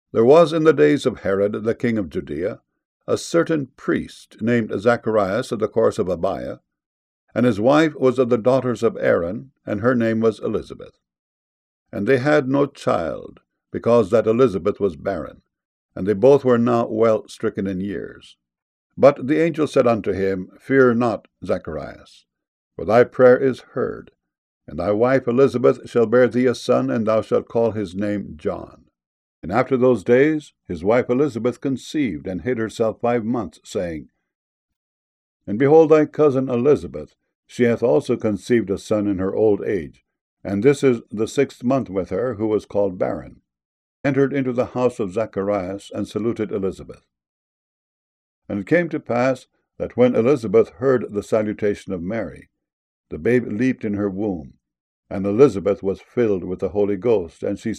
There was in the days of Herod the king of Judea a certain priest named Zacharias of the course of Abiah, and his wife was of the daughters of Aaron, and her name was Elizabeth. And they had no child, because that Elizabeth was barren, and they both were now well stricken in years. But the angel said unto him, Fear not, Zacharias, for thy prayer is heard, and thy wife Elizabeth shall bear thee a son, and thou shalt call his name John. And after those days his wife Elizabeth conceived, and hid herself 5 months, saying, And behold, thy cousin Elizabeth, she hath also conceived a son in her old age, and this is the 6th month with her, who was called barren, entered into the house of Zacharias, and saluted Elizabeth. And it came to pass that when Elizabeth heard the salutation of Mary, the babe leaped in her womb, and Elizabeth was filled with the Holy Ghost, and she